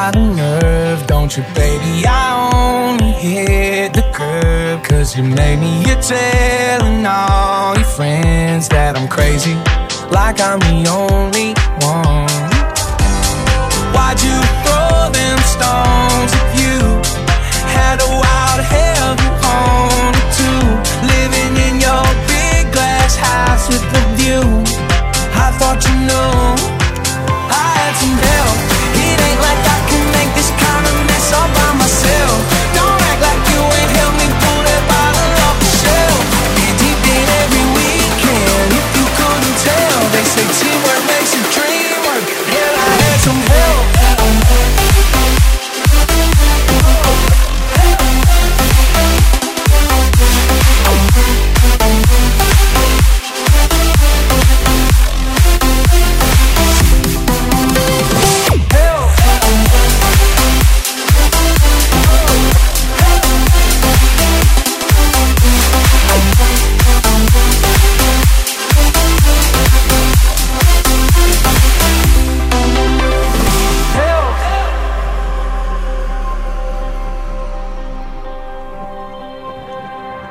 got a nerve, don't you, baby? I only hit the curb 'cause you made me. You're telling all your friends that I'm crazy, like I'm the only one. Why'd you throw them stones if you had a wild hell you wanted to? Living in your big glass house with the view, I thought you knew I had some help. It ain't like I can make this kind of mess all by myself. Don't act like you ain't helped me pull that bottle off the shelf. Get deep in every weekend, if you couldn't tell. They say teamwork makes the dream work. Hell, I had some help.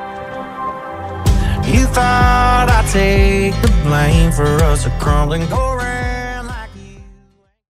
You thought I'd take the blame for us a crumbling door.